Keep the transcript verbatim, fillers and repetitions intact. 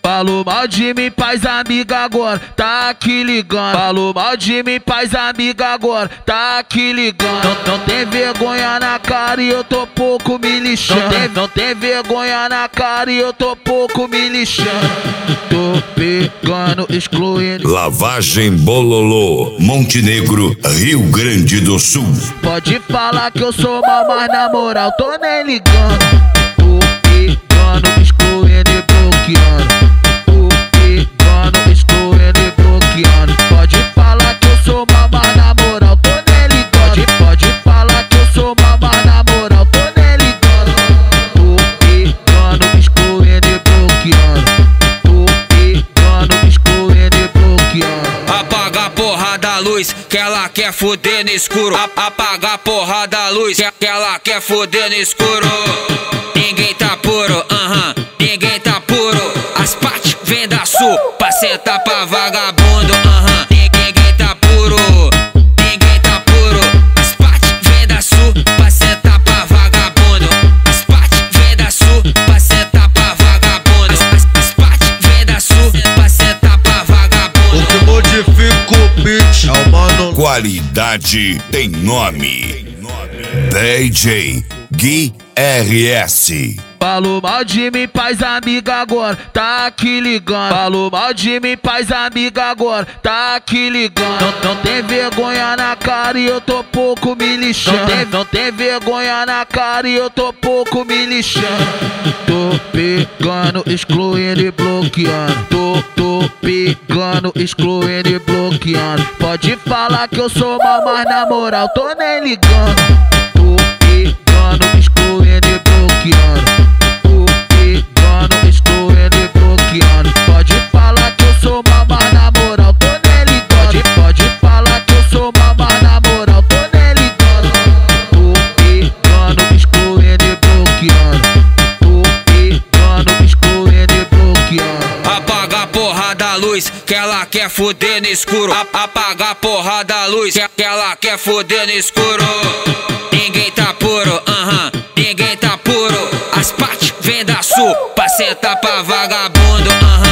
Falou mal de mim, paz amiga agora, tá aqui ligando. Falou mal de mim, paz amiga agora, tá aqui ligando. Não, não tem vergonha na cara e eu tô pouco me lixando. Não tem, não tem vergonha na cara e eu tô pouco me lixando. Tô pegando, excluindo. Lavagem Bololô, Montenegro, Rio Grande do Sul. Pode falar que eu sou mal, mas na moral tô nem ligando. Tô pegando, excluindo e bloqueando. Pode falar que eu sou mal, mas na moral tô nem ligando. Pode falar que eu sou mal, mas na moral tô nem ligando. Tô pegando, excluindo e bloqueando. Tô pegando, excluindo e bloqueando. Apaga a porra da luz, que ela quer foder no escuro. Apaga a porra da luz, que ela quer foder no escuro. Ninguém tá puro, aham, uh-huh. Ninguém tá puro. As partes vêm da sul, pra sentar pra vagabundo, aham. Uh-huh. Ninguém tá puro, ninguém tá puro. As partes vêm da sul, pra sentar pra vagabundo. As partes vêm da sul, pra sentar pra vagabundo. As, as, as partes vêm da sul, pra sentar pra vagabundo. O que modifica o beat é o mano. Qualidade tem nome. D J Gui R S. Falou mal de mim, paz amiga agora, tá aqui ligando. Falou mal de mim, paz amiga agora, tá aqui ligando. Não, não tem vergonha na cara e eu tô pouco me lixando. Não tem, não tem vergonha na cara e eu tô pouco me lixando. Tô pegando, excluindo e bloqueando. Tô, tô pegando, excluindo e bloqueando. Pode falar que eu sou mal, mas na moral tô nem ligando. Tô pegando, excluindo e bloqueando. Pode falar que eu sou mal, mas na moral tô nem ligando. Pode falar que eu sou mal, mas na moral tô nem ligando. Tô pegando, excluindo e bloqueando. Tô pegando, excluindo e bloqueando. Apaga a porra da luz, que ela quer foder no escuro. Apaga a porra da luz, que ela quer foder no escuro. Ninguém tá puro, aham, uh-huh. Ninguém tá puro. As partes vêm da sul, pra sentar pra vagabundo, aham. Uh-huh.